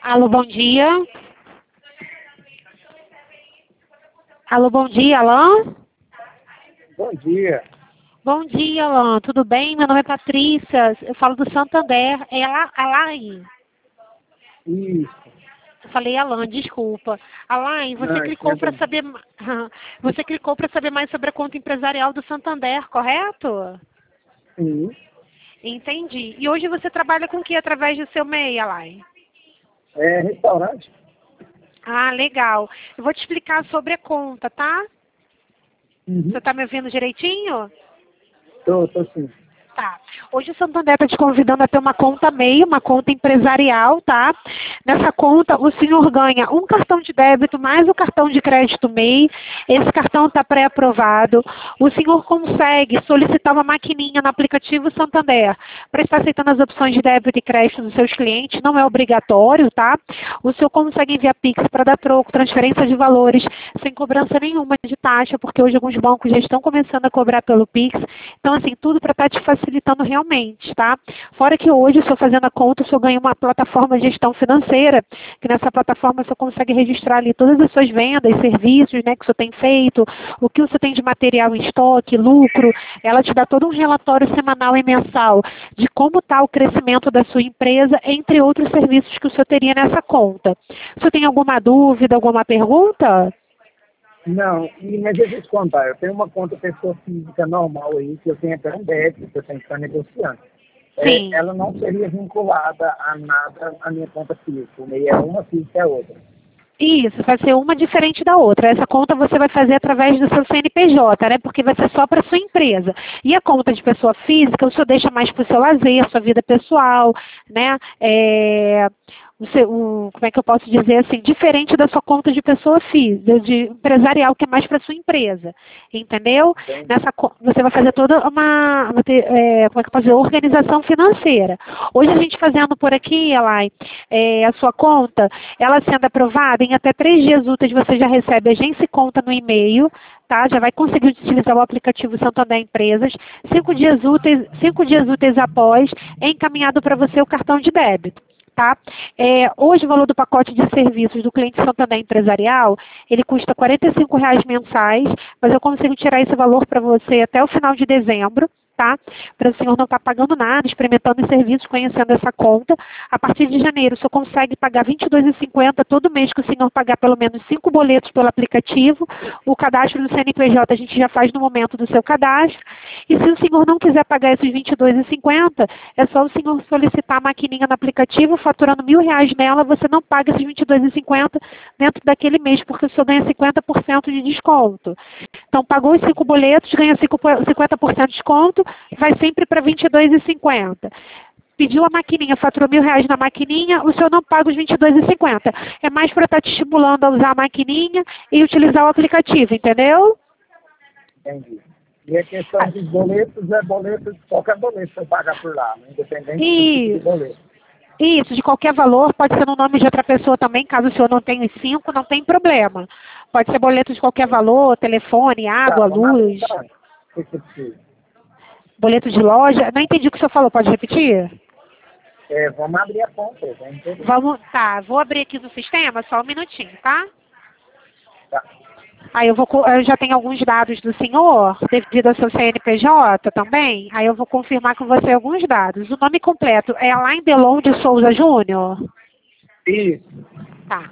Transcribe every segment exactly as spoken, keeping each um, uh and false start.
Alô, bom dia. Alô, bom dia, Alain? Bom dia. Bom dia, Alain. Tudo bem? Meu nome é Patrícia. Eu falo do Santander. É Ala- Alain. Isso. Eu falei Alain, desculpa. Alain, você Não, clicou para entendi. saber... ma- Você clicou para saber mais sobre a conta empresarial do Santander, correto? Sim. Entendi. E hoje você trabalha com o que através do seu M E I, Alain? É restaurante? Ah, legal. Eu vou te explicar sobre a conta, tá? Uhum. Você está me ouvindo direitinho? Tô, tô sim. Tá. Hoje o Santander está te convidando a ter uma conta M E I, uma conta empresarial, tá? Nessa conta o senhor ganha um cartão de débito mais o cartão de crédito M E I. Esse cartão está pré-aprovado. O senhor consegue solicitar uma maquininha no aplicativo Santander para estar aceitando as opções de débito e crédito dos seus clientes. Não é obrigatório, tá? O senhor consegue enviar Pix para dar troco, transferência de valores, sem cobrança nenhuma de taxa, porque hoje alguns bancos já estão começando a cobrar pelo Pix. Então, assim, tudo para estar te facilitando realmente, tá? Fora que hoje, o senhor fazendo a conta, o senhor ganha uma plataforma de gestão financeira, que nessa plataforma o senhor consegue registrar ali todas as suas vendas, serviços, né, que o senhor tem feito, o que o senhor tem de material em estoque, lucro. Ela te dá todo um relatório semanal e mensal de como está o crescimento da sua empresa, entre outros serviços que o senhor teria nessa conta. O senhor tem alguma dúvida, alguma pergunta? Não, e, mas deixa eu te contar, eu tenho uma conta pessoa física normal aí, que eu tenho até um débito, que eu tenho que estar negociando. É, Sim. ela não seria vinculada a nada à minha conta física. O meio é uma, física é outra. Isso, vai ser uma diferente da outra. Essa conta você vai fazer através do seu C N P J, né? Porque vai ser só para sua empresa. E a conta de pessoa física, o senhor deixa mais para o seu lazer, sua vida pessoal, né? É, o seu, o, como é que eu posso dizer assim? Diferente da sua conta de pessoa física, de empresarial, que é mais para sua empresa. Entendeu? Entendi. Nessa, você vai fazer toda uma, uma é, como é que eu posso dizer? Organização financeira. Hoje a gente fazendo por aqui, Elai, é, a sua conta, ela sendo aprovada, em até três dias úteis você já recebe a agência e conta no e-mail, tá? Já vai conseguir utilizar o aplicativo Santander Empresas. Cinco dias úteis, cinco dias úteis após, é encaminhado para você o cartão de débito. Tá? É, hoje o valor do pacote de serviços do cliente Santander Empresarial, ele custa quarenta e cinco reais mensais, mas eu consigo tirar esse valor para você até o final de dezembro, tá? Para o senhor não estar pagando nada, experimentando os serviços, conhecendo essa conta. A partir de janeiro, o senhor consegue pagar vinte e dois reais e cinquenta centavos todo mês que o senhor pagar pelo menos cinco boletos pelo aplicativo. O cadastro do C N P J a gente já faz no momento do seu cadastro. E se o senhor não quiser pagar esses vinte e dois reais e cinquenta centavos, é só o senhor solicitar a maquininha no aplicativo, faturando mil reais nela, você não paga esses vinte e dois reais e cinquenta centavos dentro daquele mês, porque o senhor ganha cinquenta por cento de desconto. Então, pagou os cinco boletos, ganha cinquenta por cento de desconto, vai sempre para vinte e dois reais e cinquenta centavos. Pediu a maquininha, faturou mil reais na maquininha, o senhor não paga os vinte e dois reais e cinquenta centavos. É mais para estar te estimulando a usar a maquininha e utilizar o aplicativo, entendeu? Entendi. E a questão dos boletos é boleto, qualquer boleto você pagar por lá, né? Independente do tipo de Isso. boleto. Isso, de qualquer valor, pode ser no nome de outra pessoa também, caso o senhor não tenha os cinco, não tem problema. Pode ser boleto de qualquer valor, telefone, Tá, água, vamos abrir luz, então. O que você precisa? boleto de loja. Não entendi o que o senhor falou, pode repetir? É, vamos abrir a conta, vamos entender. Vamos, tá, vou abrir aqui no sistema, só um minutinho, tá? Tá. Aí eu vou, co- eu já tenho alguns dados do senhor, devido ao seu C N P J também, aí eu vou confirmar com você alguns dados. O nome completo é Alain Delon de Souza Júnior? Isso. Tá.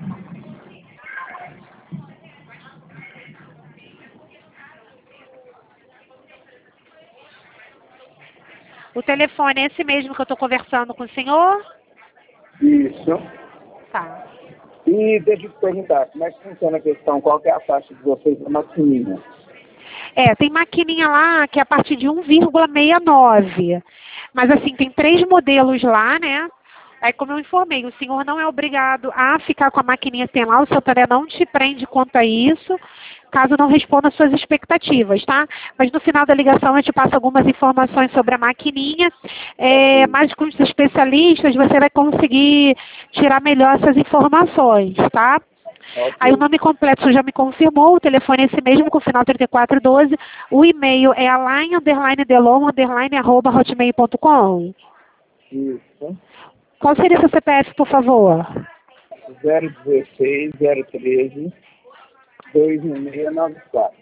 O telefone é esse mesmo que eu estou conversando com o senhor? Isso. Tá. E deixa eu te perguntar, como é que funciona a questão, qual que é a taxa de vocês da maquininha? É, tem maquininha lá que é a partir de um vírgula sessenta e nove. Mas assim, tem três modelos lá, né? Aí como eu informei, o senhor não é obrigado a ficar com a maquininha que tem lá, o Santander não te prende quanto a isso, caso não responda às suas expectativas, tá? Mas no final da ligação eu te passo algumas informações sobre a maquininha, é, mas com os especialistas você vai conseguir tirar melhor essas informações, tá? Okay. Aí o nome completo você já me confirmou, o telefone é esse mesmo, com o final trinta e quatro doze, o e-mail é alain, underline, delon, underline, arroba, hotmail ponto com. Isso. Qual seria seu C P F, por favor? zero dezesseis, zero treze, dois um seis nove quatro.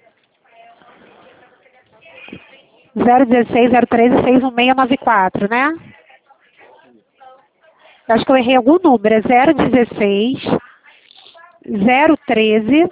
zero dezesseis, zero treze, seis um seis nove quatro, né? Eu acho que eu errei algum número. É zero dezesseis, zero treze,